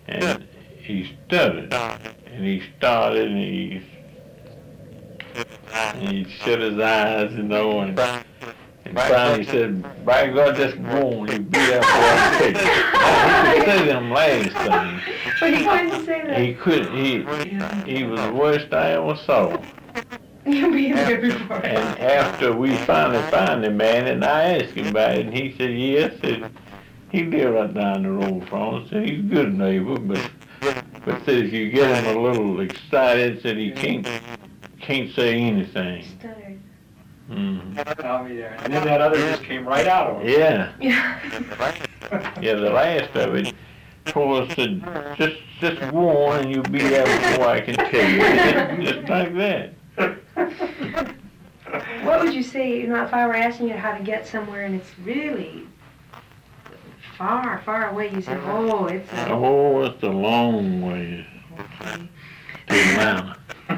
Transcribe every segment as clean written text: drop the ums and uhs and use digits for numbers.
and he stuttered, and he started, and he shut his eyes, and finally said, "By God, just go on, you be there for a take." He could say them last things. But he couldn't say that. He couldn't. He was the worst I ever saw. You'll be there before. And after we finally found the man, and I asked him about it, and he said, yes, he lived right down the road from us. Said he's a good neighbor, but said if you get him a little excited, said he can't say anything. Stuttered. Mm-hmm. I'll be there. And then that other just came right out of him. Yeah. Yeah. Yeah, the last of it told us to just go on and you'll be there before I can tell you. Just like that. What would you say, if I were asking you how to get somewhere and it's really far, far away, you say, oh, it's a long way okay. to Atlanta.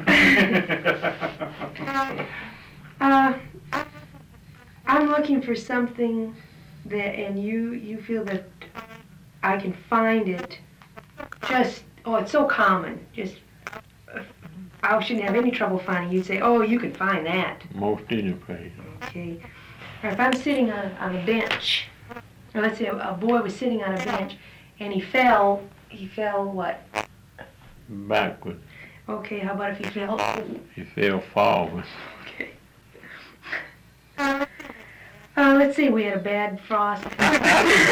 I'm looking for something that, and you feel that I can find it. It's so common. I shouldn't have any trouble finding. You'd say, oh, you can find that. Most any place. Okay. Or if I'm sitting on a bench, or let's say a boy was sitting on a bench, and he fell what? Backward. Okay, how about if he fell? He fell forward. Okay. Let's say we had a bad frost. Let's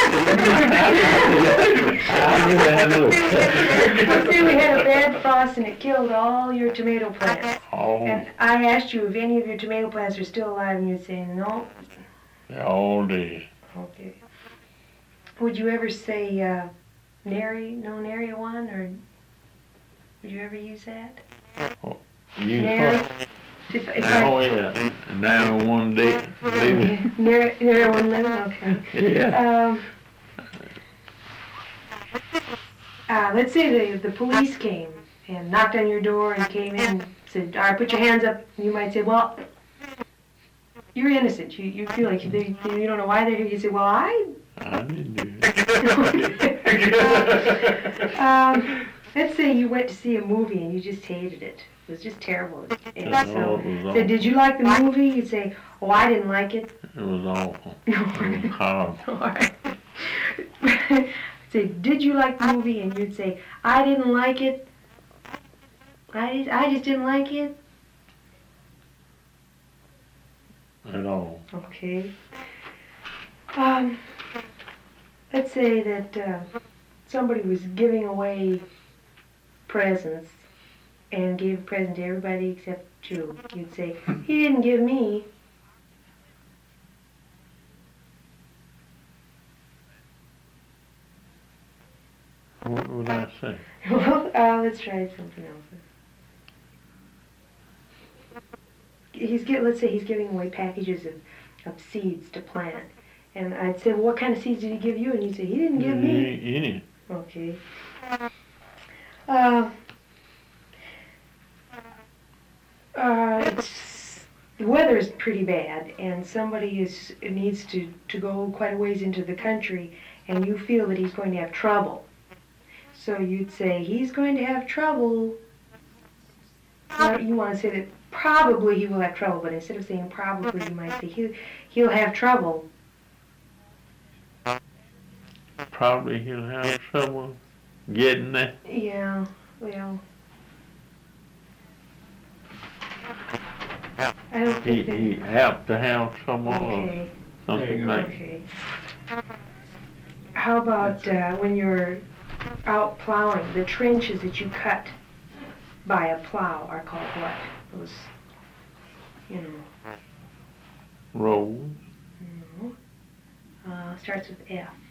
say we had a bad frost and it killed all your tomato plants. All, And I asked you if any of your tomato plants are still alive, and you'd say no. they're all dead. Okay. Would you ever say nary one, or would you ever use that? You Nary? Oh yeah. Now one day, maybe. Nary one living? Okay. Yeah. Let's say the police came and knocked on your door and came in and said, all right, put your hands up. And you might say, well, you're innocent. You feel like you don't know why they're here. You say, well, I didn't do it. Let's say you went to see a movie and you just hated it. It was just terrible. And It so, was said, did you like the movie? You'd say, oh, I didn't like it. It was awful. It was horrible. All right. Say, did you like the movie? And you'd say, I didn't like it. I just didn't like it. At all. Okay. Let's say that somebody was giving away presents and gave a present to everybody except you. You'd say, he didn't give me. What would I say? Well, let's try something else. Let's say he's giving away packages of seeds to plant. And I'd say, well, what kind of seeds did he give you? And you'd say, he didn't give me. Any. Okay. The weather is pretty bad, and somebody needs to go quite a ways into the country, and you feel that he's going to have trouble. So you'd say, he's going to have trouble. You want to say that probably he will have trouble, but instead of saying probably, you might say he'll have trouble. Probably he'll have trouble getting there. Yeah, well. I don't think He have to have trouble okay. or something like that. Okay. How about when you're out plowing, the trenches that you cut by a plow are called what? Those, Road. No. Starts with F.